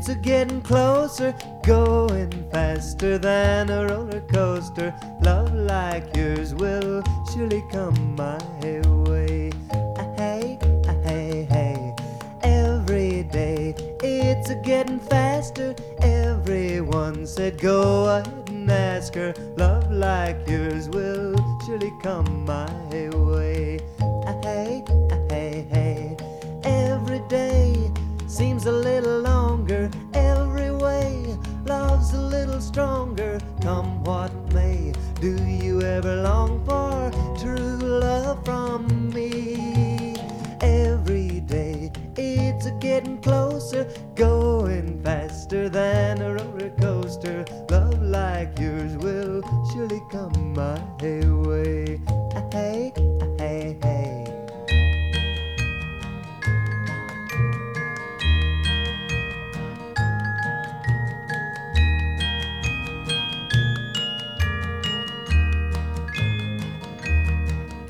it's a getting closer, going faster than a roller coaster. Love like yours will surely come my way. Hey, hey, hey. Every day it's a getting faster. Everyone said go ahead and ask her. Love like yours will surely come my way. Hey, hey, hey. Every day seems a little longer. Every way love's a little stronger. Come what may, do you ever long for true love from me? Every day it's a getting closer.